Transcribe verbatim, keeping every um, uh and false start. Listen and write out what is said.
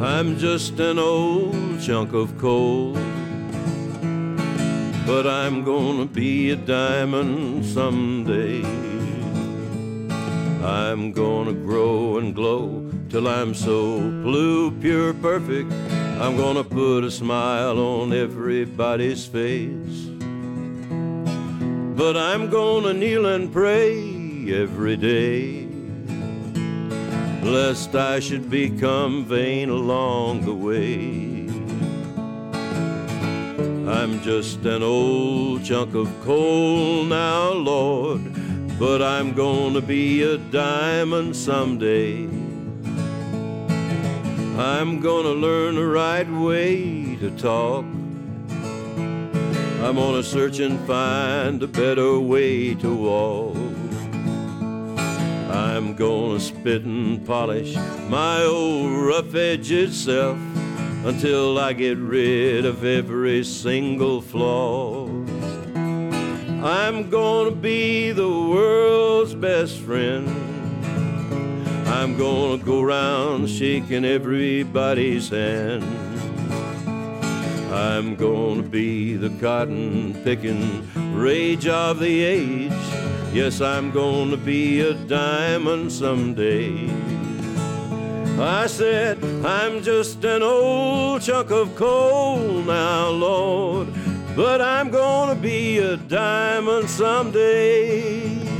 I'm just an old chunk of coal, but I'm gonna be a diamond someday. I'm gonna grow and glow till I'm so blue, pure, perfect. I'm gonna put a smile on everybody's face. But I'm gonna kneel and pray every day, lest I should become vain along the way. I'm just an old chunk of coal now, Lord, but I'm gonna be a diamond someday. I'm gonna learn the right way to talk. I'm gonna search and find a better way to walk. I'm gonna spit and polish my old rough-edged self until I get rid of every single flaw. I'm gonna be the world's best friend. I'm gonna go around shaking everybody's hand. I'm gonna be the cotton-picking rage of the age. Yes, I'm gonna be a diamond someday. I said, I'm just an old chunk of coal now, Lord, but I'm gonna be a diamond someday.